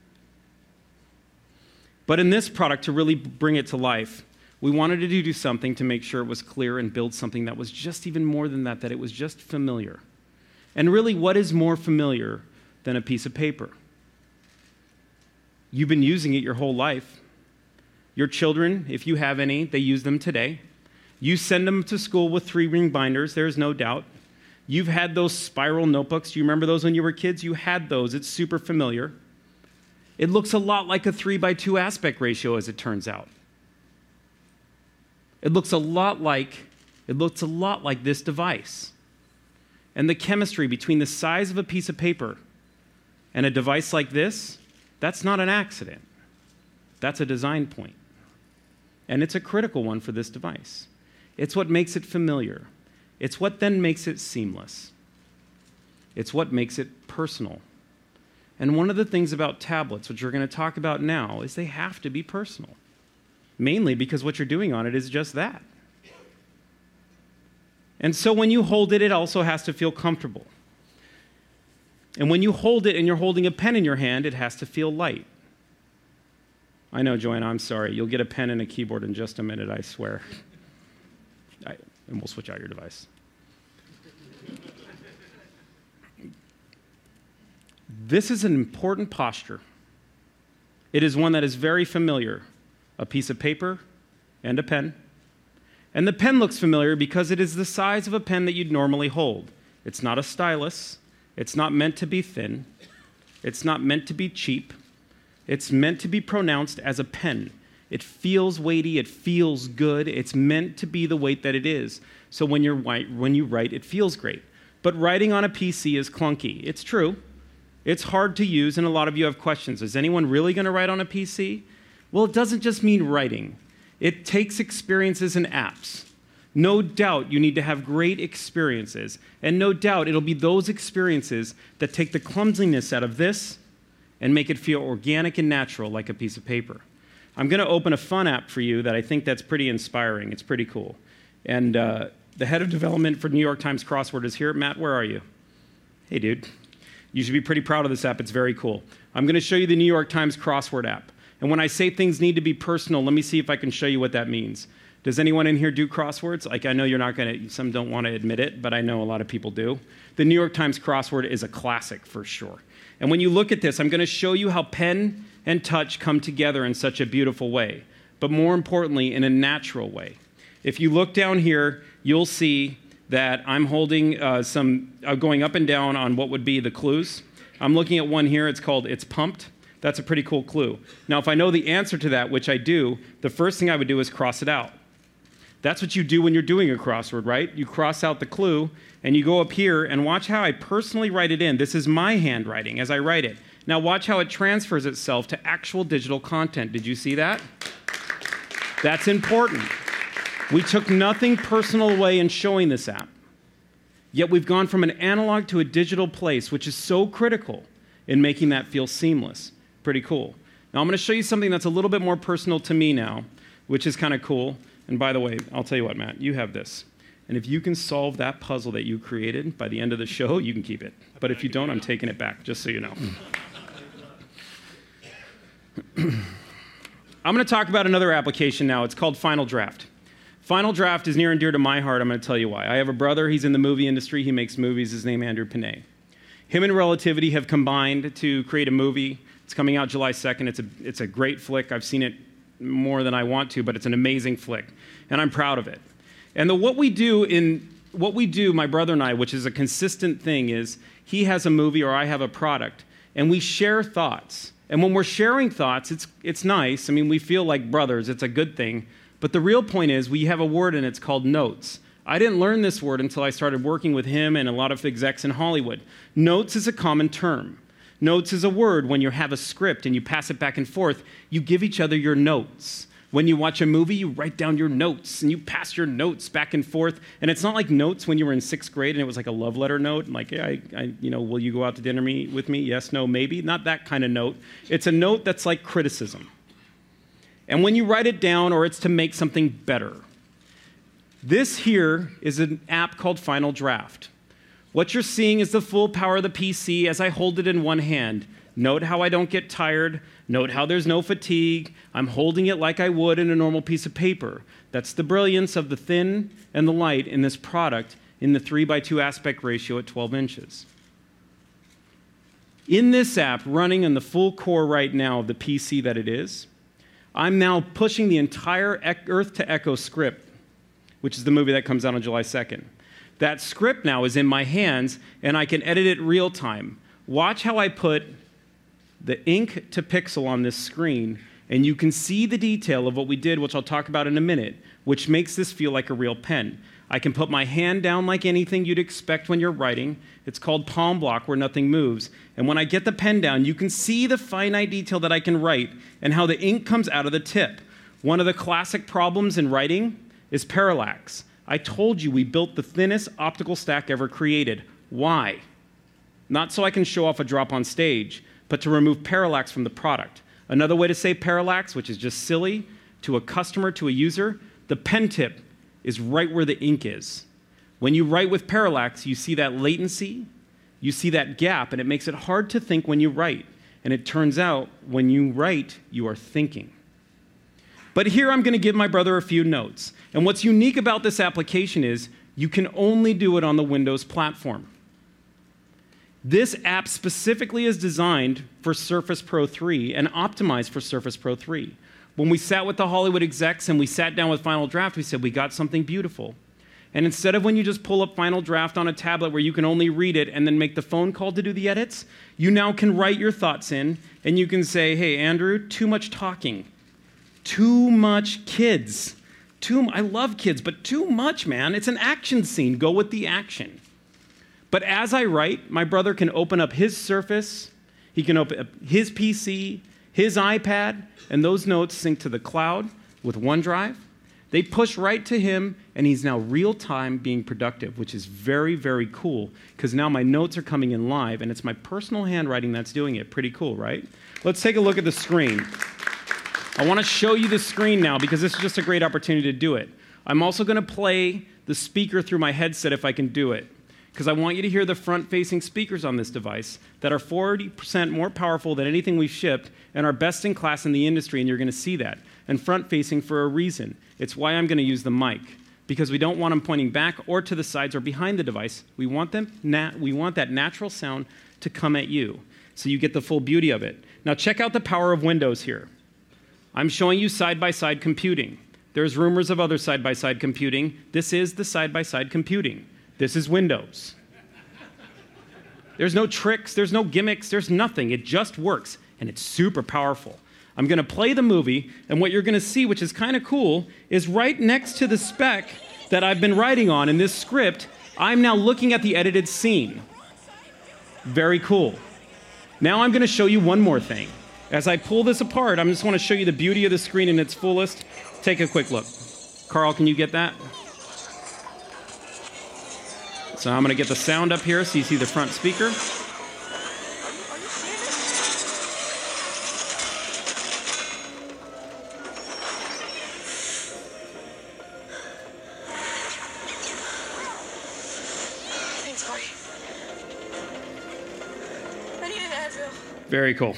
But in this product, to really bring it to life, we wanted to do something to make sure it was clear and build something that was just even more than that, that it was just familiar. And really, what is more familiar than a piece of paper? You've been using it your whole life. Your children, if you have any, they use them today. You send them to school with 3-ring binders, there's no doubt. You've had those spiral notebooks. Do you remember those when you were kids? You had those. It's super familiar. It looks a lot like a 3:2 aspect ratio, as it turns out. It looks a lot like It looks a lot like this device. And the chemistry between the size of a piece of paper and a device like this, that's not an accident. That's a design point. And it's a critical one for this device. It's what makes it familiar. It's what then makes it seamless. It's what makes it personal. And one of the things about tablets, which we're going to talk about now, is they have to be personal. Mainly because what you're doing on it is just that. And so when you hold it, it also has to feel comfortable. And when you hold it and you're holding a pen in your hand, it has to feel light. I know, Joanna, I'm sorry. You'll get a pen and a keyboard in just a minute, I swear. And we'll switch out your device. This is an important posture. It is one that is very familiar. A piece of paper and a pen. And the pen looks familiar because it is the size of a pen that you'd normally hold. It's not a stylus. It's not meant to be thin. It's not meant to be cheap. It's meant to be pronounced as a pen. It feels weighty. It feels good. It's meant to be the weight that it is. So when you write, it feels great. But writing on a PC is clunky. It's true. It's hard to use, and a lot of you have questions. Is anyone really going to write on a PC? Well, it doesn't just mean writing. It takes experiences and apps. No doubt you need to have great experiences, and no doubt it'll be those experiences that take the clumsiness out of this and make it feel organic and natural like a piece of paper. I'm going to open a fun app for you that I think that's pretty inspiring. It's pretty cool. And the head of development for New York Times Crossword is here. Matt, where are you? Hey, dude. You should be pretty proud of this app. It's very cool. I'm going to show you the New York Times Crossword app. And when I say things need to be personal, let me see if I can show you what that means. Does anyone in here do crosswords? Like, I know you're not going to, some don't want to admit it, but I know a lot of people do. The New York Times Crossword is a classic for sure. And when you look at this, I'm going to show you how pen and touch come together in such a beautiful way, but more importantly, in a natural way. If you look down here, you'll see that I'm holding going up and down on what would be the clues. I'm looking at one here. It's called It's Pumped. That's a pretty cool clue. Now, if I know the answer to that, which I do, the first thing I would do is cross it out. That's what you do when you're doing a crossword, right? You cross out the clue, and you go up here, and watch how I personally write it in. This is my handwriting as I write it. Now, watch how it transfers itself to actual digital content. Did you see that? That's important. We took nothing personal away in showing this app. Yet we've gone from an analog to a digital place, which is so critical in making that feel seamless. Pretty cool. Now I'm going to show you something that's a little bit more personal to me now, which is kind of cool. And by the way, I'll tell you what, Matt, you have this. And if you can solve that puzzle that you created by the end of the show, you can keep it. But if you don't, I'm taking it back, just so you know. I'm going to talk about another application now. It's called Final Draft. Final Draft is near and dear to my heart. I'm going to tell you why. I have a brother. He's in the movie industry. He makes movies. His name is Andrew Panay. Him and Relativity have combined to create a movie. It's coming out July 2nd. It's a great flick. I've seen it more than I want to, but it's an amazing flick, and I'm proud of it. And what we do, my brother and I, which is a consistent thing, is he has a movie or I have a product, and we share thoughts. And when we're sharing thoughts, it's nice. I mean, we feel like brothers. It's a good thing. But the real point is we have a word, and it's called notes. I didn't learn this word until I started working with him and a lot of execs in Hollywood. Notes is a common term. Notes is a word when you have a script and you pass it back and forth. You give each other your notes. When you watch a movie, you write down your notes and you pass your notes back and forth. And it's not like notes when you were in 6th grade and it was like a love letter note, like, yeah, will you go out to dinner with me? Yes, no, maybe. Not that kind of note. It's a note that's like criticism. And when you write it down, or it's to make something better. This here is an app called Final Draft. What you're seeing is the full power of the PC as I hold it in one hand. Note how I don't get tired. Note how there's no fatigue. I'm holding it like I would in a normal piece of paper. That's the brilliance of the thin and the light in this product in the 3:2 aspect ratio at 12 inches. In this app, running in the full core right now of the PC that it is, I'm now pushing the entire Earth to Echo script, which is the movie that comes out on July 2nd. That script now is in my hands, and I can edit it real time. Watch how I put the ink to pixel on this screen, and you can see the detail of what we did, which I'll talk about in a minute, which makes this feel like a real pen. I can put my hand down like anything you'd expect when you're writing. It's called palm block, where nothing moves. And when I get the pen down, you can see the finite detail that I can write and how the ink comes out of the tip. One of the classic problems in writing is parallax. I told you we built the thinnest optical stack ever created. Why? Not so I can show off a drop on stage, but to remove parallax from the product. Another way to say parallax, which is just silly, to a customer, to a user, the pen tip is right where the ink is. When you write with parallax, you see that latency, you see that gap, and it makes it hard to think when you write. And it turns out, when you write, you are thinking. But here I'm going to give my brother a few notes. And what's unique about this application is you can only do it on the Windows platform. This app specifically is designed for Surface Pro 3 and optimized for Surface Pro 3. When we sat with the Hollywood execs and we sat down with Final Draft, we said, we got something beautiful. And instead of when you just pull up Final Draft on a tablet where you can only read it and then make the phone call to do the edits, you now can write your thoughts in and you can say, hey, Andrew, too much talking. Too much kids. I love kids, but too much, man. It's an action scene. Go with the action. But as I write, my brother can open up his Surface, he can open up his PC, his iPad, and those notes sync to the cloud with OneDrive. They push right to him, and he's now real-time being productive, which is very, very cool, because now my notes are coming in live, and it's my personal handwriting that's doing it. Pretty cool, right? Let's take a look at the screen. I want to show you the screen now, because this is just a great opportunity to do it. I'm also going to play the speaker through my headset if I can do it, because I want you to hear the front-facing speakers on this device that are 40% more powerful than anything we've shipped and are best in class in the industry, and you're going to see that. And front-facing for a reason. It's why I'm going to use the mic, because we don't want them pointing back or to the sides or behind the device. We want that natural sound to come at you, so you get the full beauty of it. Now check out the power of Windows here. I'm showing you side-by-side computing. There's rumors of other side-by-side computing. This is the side-by-side computing. This is Windows. There's no tricks, there's no gimmicks, there's nothing. It just works, and it's super powerful. I'm going to play the movie, and what you're going to see, which is kind of cool, is right next to the spec that I've been writing on in this script, I'm now looking at the edited scene. Very cool. Now I'm going to show you one more thing. As I pull this apart, I just want to show you the beauty of the screen in its fullest. Take a quick look. Carl, can you get that? So I'm going to get the sound up here so you see the front speaker. Thanks, Corey. I need an Advil. Very cool.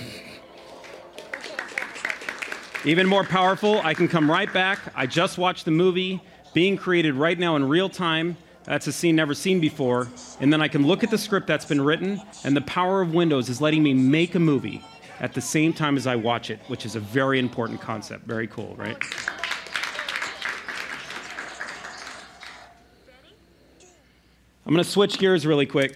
Even more powerful, I can come right back. I just watched the movie being created right now in real time. That's a scene never seen before. And then I can look at the script that's been written, and the power of Windows is letting me make a movie at the same time as I watch it, which is a very important concept. Very cool, right? I'm going to switch gears really quick.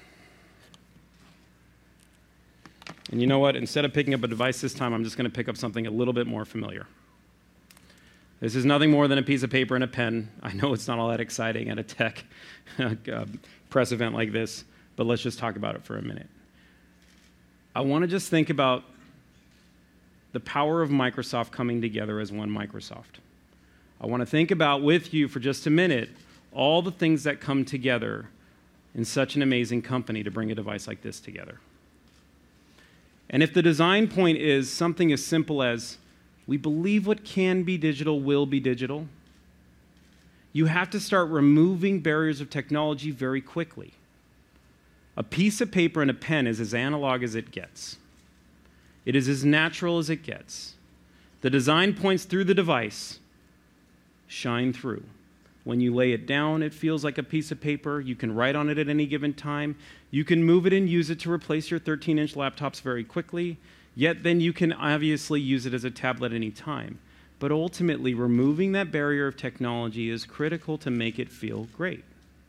And you know what? Instead of picking up a device this time, I'm just going to pick up something a little bit more familiar. This is nothing more than a piece of paper and a pen. I know it's not all that exciting at a tech press event like this, but let's just talk about it for a minute. I want to just think about the power of Microsoft coming together as one Microsoft. I want to think about with you for just a minute all the things that come together in such an amazing company to bring a device like this together. And if the design point is something as simple as we believe what can be digital will be digital, you have to start removing barriers of technology very quickly. A piece of paper and a pen is as analog as it gets. It is as natural as it gets. The design points through the device shine through. When you lay it down, it feels like a piece of paper. You can write on it at any given time. You can move it and use it to replace your 13-inch laptops very quickly. Yet then you can obviously use it as a tablet any time. But ultimately, removing that barrier of technology is critical to make it feel great.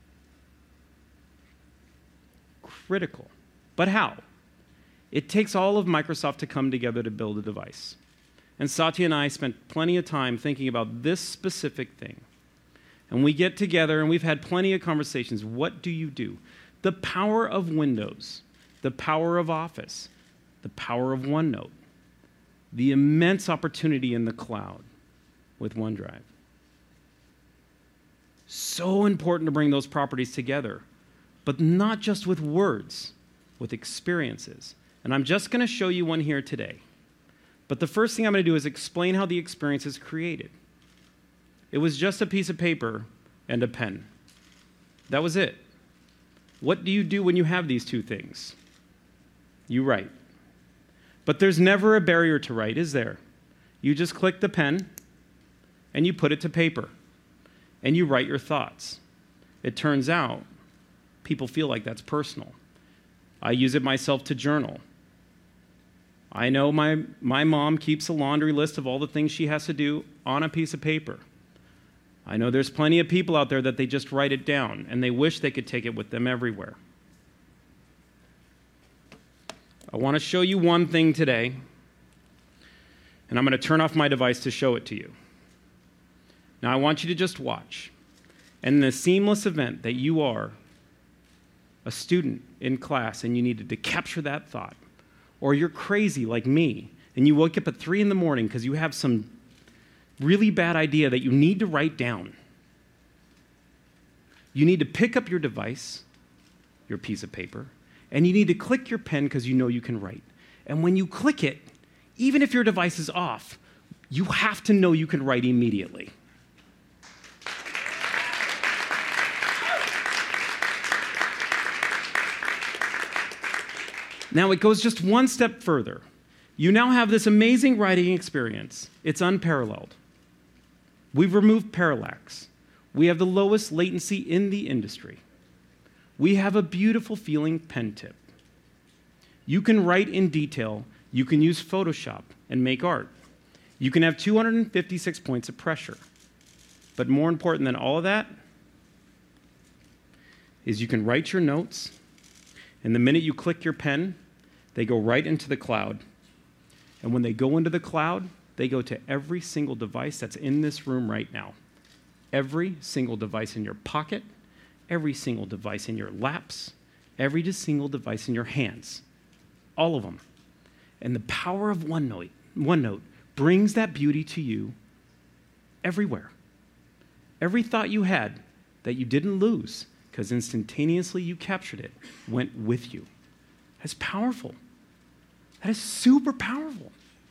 Critical. But how? It takes all of Microsoft to come together to build a device. And Satya and I spent plenty of time thinking about this specific thing. And we get together, and we've had plenty of conversations. What do you do? The power of Windows, the power of Office, the power of OneNote, the immense opportunity in the cloud with OneDrive. So important to bring those properties together, but not just with words, with experiences. And I'm just going to show you one here today. But the first thing I'm going to do is explain how the experience is created. It was just a piece of paper and a pen. That was it. What do you do when you have these two things? You write. But there's never a barrier to write, is there? You just click the pen and you put it to paper and you write your thoughts. It turns out people feel like that's personal. I use it myself to journal. I know my mom keeps a laundry list of all the things she has to do on a piece of paper. I know there's plenty of people out there that they just write it down and they wish they could take it with them everywhere. I want to show you one thing today, and I'm going to turn off my device to show it to you. Now I want you to just watch. And in the seamless event that you are a student in class and you needed to capture that thought, or you're crazy like me, and you wake up at 3 in the morning because you have some really bad idea that you need to write down. You need to pick up your device, your piece of paper, and you need to click your pen because you know you can write. And when you click it, even if your device is off, you have to know you can write immediately. Now it goes just one step further. You now have this amazing writing experience. It's unparalleled. We've removed parallax. We have the lowest latency in the industry. We have a beautiful feeling pen tip. You can write in detail. You can use Photoshop and make art. You can have 256 points of pressure. But more important than all of that is you can write your notes, and the minute you click your pen, they go right into the cloud. And when they go into the cloud, they go to every single device that's in this room right now. Every single device in your pocket, every single device in your laps, every single device in your hands. All of them. And the power of OneNote brings that beauty to you everywhere. Every thought you had that you didn't lose because instantaneously you captured it went with you. That's powerful. That is super powerful.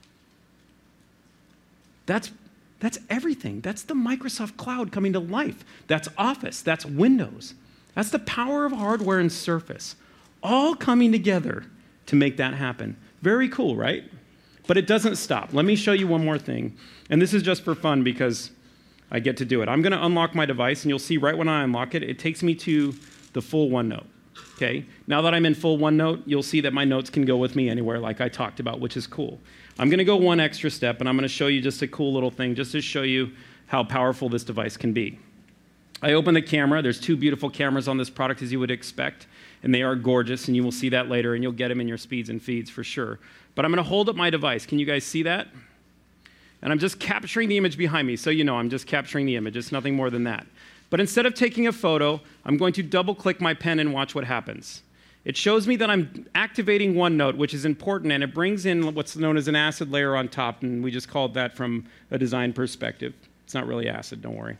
That's everything. That's the Microsoft Cloud coming to life. That's Office. That's Windows. That's the power of hardware and Surface, all coming together to make that happen. Very cool, right? But it doesn't stop. Let me show you one more thing. And this is just for fun because I get to do it. I'm going to unlock my device, and you'll see right when I unlock it, it takes me to the full OneNote. Okay? Now that I'm in full OneNote, you'll see that my notes can go with me anywhere like I talked about, which is cool. I'm going to go one extra step, and I'm going to show you just a cool little thing just to show you how powerful this device can be. I open the camera. There's 2 beautiful cameras on this product, as you would expect, and they are gorgeous, and you will see that later, and you'll get them in your speeds and feeds for sure. But I'm going to hold up my device. Can you guys see that? And I'm just capturing the image behind me, so you know I'm just capturing the image. It's nothing more than that. But instead of taking a photo, I'm going to double-click my pen and watch what happens. It shows me that I'm activating OneNote, which is important, and it brings in what's known as an acid layer on top, and we just called that from a design perspective. It's not really acid, don't worry.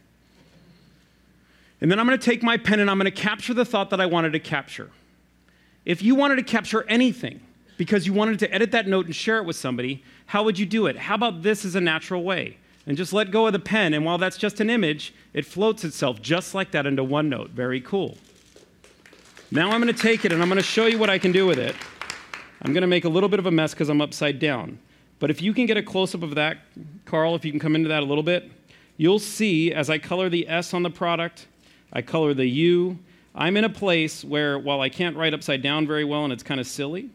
And then I'm going to take my pen and I'm going to capture the thought that I wanted to capture. If you wanted to capture anything because you wanted to edit that note and share it with somebody, how would you do it? How about this as a natural way? And just let go of the pen, and while that's just an image, it floats itself just like that into OneNote. Very cool. Now I'm going to take it, and I'm going to show you what I can do with it. I'm going to make a little bit of a mess because I'm upside down. But if you can get a close-up of that, Carl, if you can come into that a little bit, you'll see as I color the S on the product, I color the U, I'm in a place where, while I can't write upside down very well and it's kind of silly,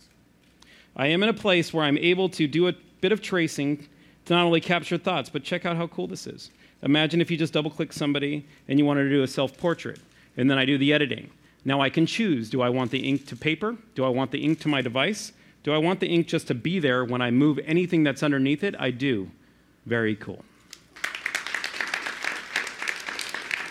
I am in a place where I'm able to do a bit of tracing to not only capture thoughts, but check out how cool this is. Imagine if you just double-click somebody and you wanted to do a self-portrait, and then I do the editing. Now I can choose, do I want the ink to paper? Do I want the ink to my device? Do I want the ink just to be there when I move anything that's underneath it? I do. Very cool.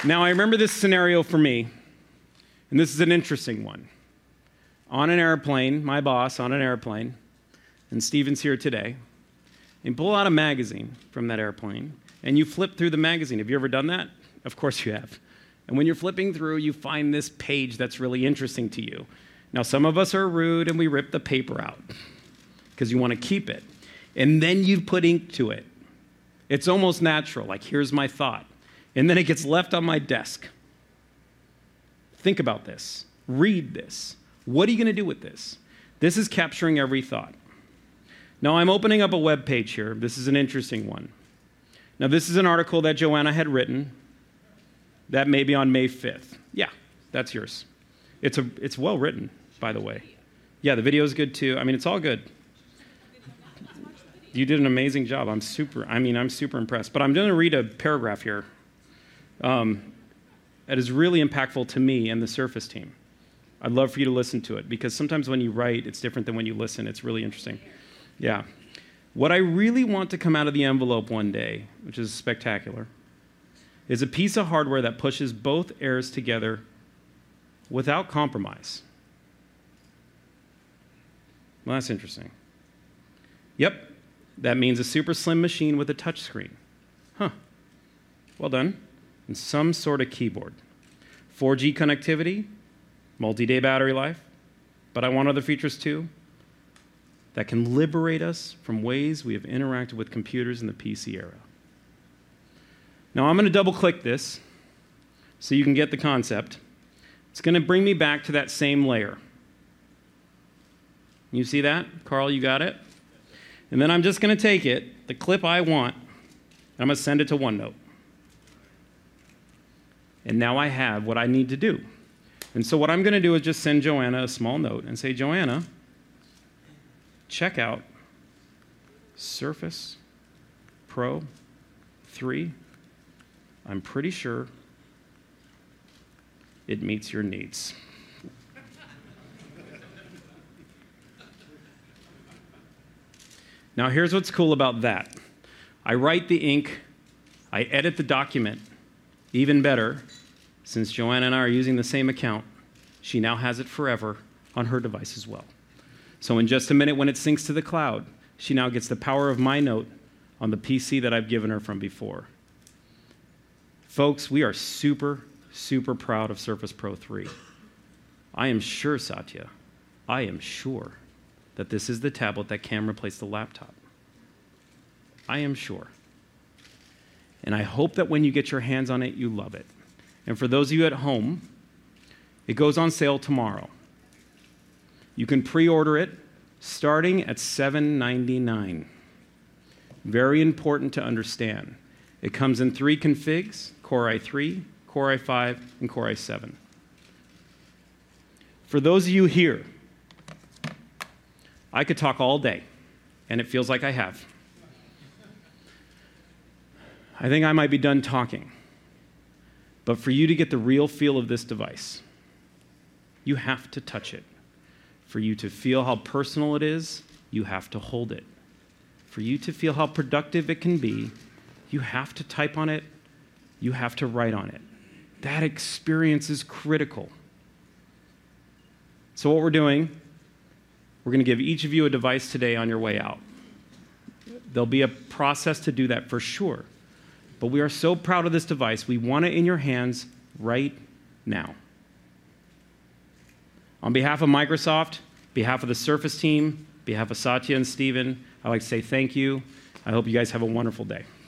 Now, I remember this scenario for me, and this is an interesting one. On an airplane, my boss on an airplane, and Stephen's here today, and pull out a magazine from that airplane, and you flip through the magazine. Have you ever done that? Of course you have. And when you're flipping through, you find this page that's really interesting to you. Now, some of us are rude, and we rip the paper out because you want to keep it. And then you put ink to it. It's almost natural, like, here's my thought. And then it gets left on my desk. Think about this. Read this. What are you going to do with this? This is capturing every thought. Now, I'm opening up a web page here. This is an interesting one. Now, this is an article that Joanna had written that may be on May 5th. Yeah, that's yours. It's well written, by the way. Yeah, the video is good too. I mean, it's all good. You did an amazing job. I'm super impressed. But I'm going to read a paragraph here that is really impactful to me and the Surface team. I'd love for you to listen to it, because sometimes when you write, it's different than when you listen. It's really interesting. Yeah. What I really want to come out of the envelope one day, which is spectacular, is a piece of hardware that pushes both eras together without compromise. Well, that's interesting. Yep. That means a super slim machine with a touch screen. Huh. Well done. And some sort of keyboard. 4G connectivity, multi-day battery life, but I want other features too that can liberate us from ways we have interacted with computers in the PC era. Now, I'm going to double-click this so you can get the concept. It's going to bring me back to that same layer. You see that? Carl, you got it? And then I'm just going to take it, the clip I want, and I'm going to send it to OneNote. And now I have what I need to do. And so what I'm going to do is just send Joanna a small note and say, Joanna, check out Surface Pro 3. I'm pretty sure it meets your needs. Now, here's what's cool about that. I write the ink, I edit the document. Even better, since Joanna and I are using the same account, she now has it forever on her device as well. So in just a minute, when it syncs to the cloud, she now gets the power of my note on the PC that I've given her from before. Folks, we are super, super proud of Surface Pro 3. I am sure, Satya, I am sure that this is the tablet that can replace the laptop. I am sure. And I hope that when you get your hands on it, you love it. And for those of you at home, it goes on sale tomorrow. You can pre-order it starting at $7.99. Very important to understand. It comes in 3 configs, Core i3, Core i5, and Core i7. For those of you here, I could talk all day, and it feels like I have. I think I might be done talking. But for you to get the real feel of this device, you have to touch it. For you to feel how personal it is, you have to hold it. For you to feel how productive it can be, you have to type on it, you have to write on it. That experience is critical. So what we're doing, we're going to give each of you a device today on your way out. There'll be a process to do that for sure. But we are so proud of this device, we want it in your hands right now. On behalf of Microsoft, behalf of the Surface team, behalf of Satya and Stephen, I'd like to say thank you. I hope you guys have a wonderful day.